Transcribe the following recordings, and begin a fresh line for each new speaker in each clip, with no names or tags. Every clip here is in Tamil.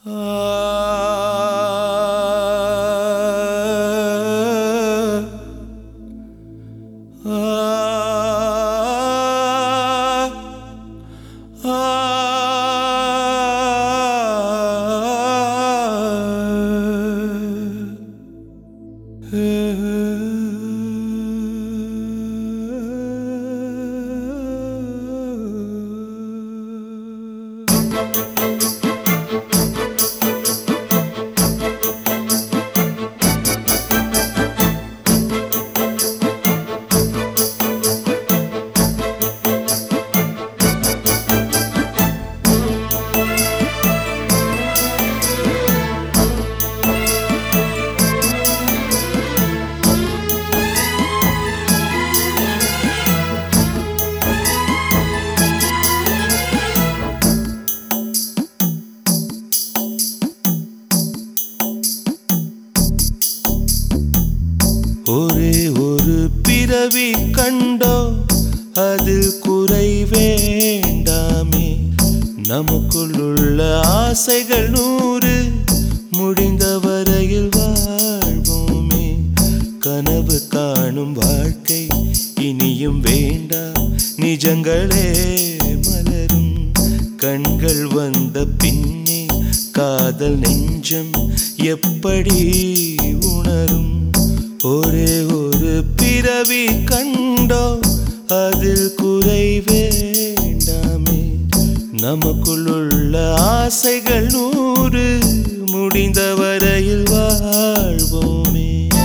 ஒரே ஒரு பிறவி கண்டோ அதில் குறை வேண்டாமே. நமக்குள்ள ஆசைகள் 100 முடிந்த வரையில் வாழ்வோமே. கனவு காணும் வாழ்க்கை இனியும் வேண்டாம், நிஜங்களே மலரும். கண்கள் வந்த பின்னே காதல் நெஞ்சம் எப்படி உணரும்? ஒரே ஒரு பிறவி கண்டோ அதில் குறை வேண்டாமே. நமக்குள்ள ஆசைகள் 100 முடிந்த வரையில் வாழ்வோமே.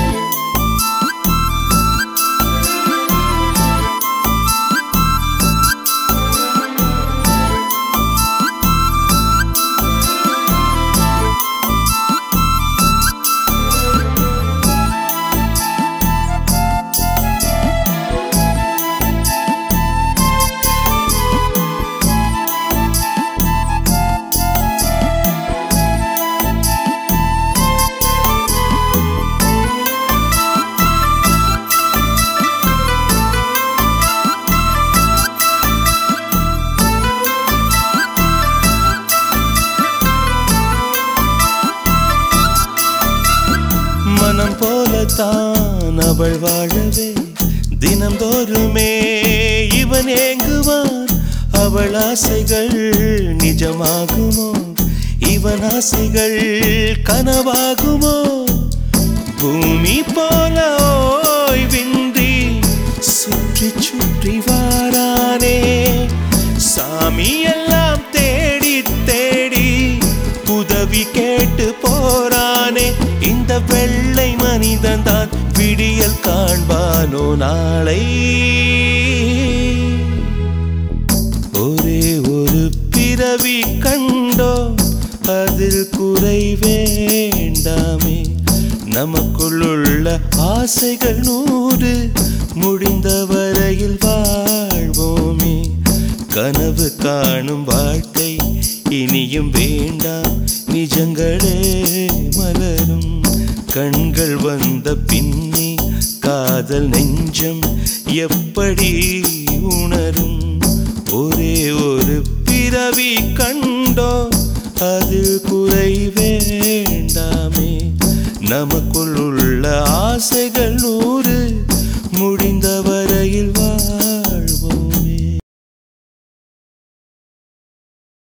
மனம் போலத்தான் அவள் வாழவே தினந்தோறுமே இவன் ஏங்குவான். அவள் ஆசைகள் நிஜமாகுமோ? இவன் ஆசைகள் கனவாகுமோ? பூமி போல ஓய்வின்றி சுற்றி சுற்றி வாரானே. சாமி எல்லாம் தேடி தேடி உதவி கேட்டு போறானே. இந்த வெள்ளை மனிதன் தான் விடியல் காண்பானோ நாளை? ஒரே ஒரு பிறவி கண்டோ அதில் குறை வேண்டாமே. நமக்குள்ள ஆசைகள் 100 முடிந்த வரையில் வாழ்வோமே. கனவு காணும் வாழ்க்கை இனியும் வேண்டாம், நிஜங்களே மலரும். கண்கள் வந்த பின்னே காதல் நெஞ்சம் எப்படி உணரும்? ஒரே ஒரு பிறவி கண்டோ அதில் குறை வேண்டாமே. நமக்குள்ள